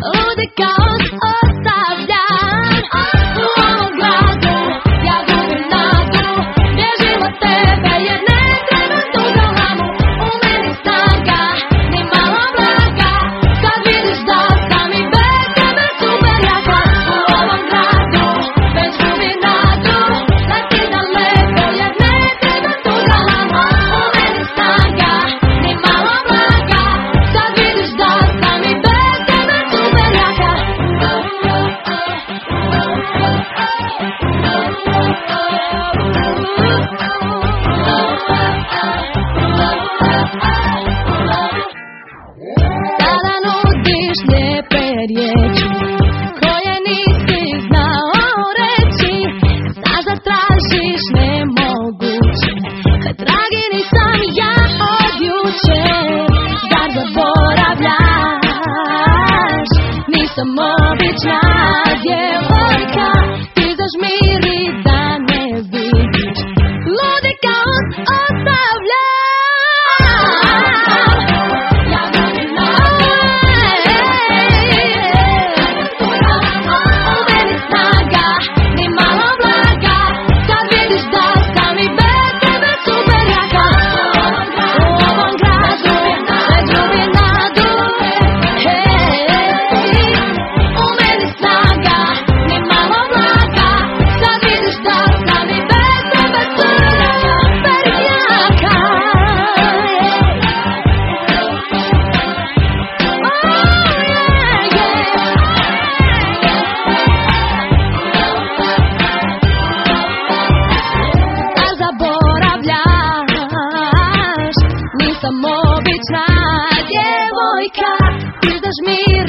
Ludi kaos ostavljam u ovom gradu, ja gubim nadu, bježim od tebe jer ne trebam tu galamu. U meni snaga, ni malo blaga, kad vidiš da sam i bez tebe super jaka. U ovom gradu, već gubim nadu, leti daleko jer ne trebam tu galamu. U meni snaga, ni malo blaga, kad vidiš da sam i bez tebe super jaka. Sada nudiš lijepe riječi koje nisi znao reći. Znaš da tražiš nemoguće, dragi nisam ja od jučer. Zar zaboravljaš, nisam obična djevojka. Ti zažmiri da ne vidiš, ludi kaos ostavljam. Ja gubim nadu, u meni snaga, ni malo blaga, kad vidiš da sam i bez tebe super jaka. U ovom gradu, već gubim nadu, u meni snaga, ni malo blaga, kad vidiš da sam i bez tebe super jaka. Zar zaboravljaš, nisam obična djevojka. Ti zažmiri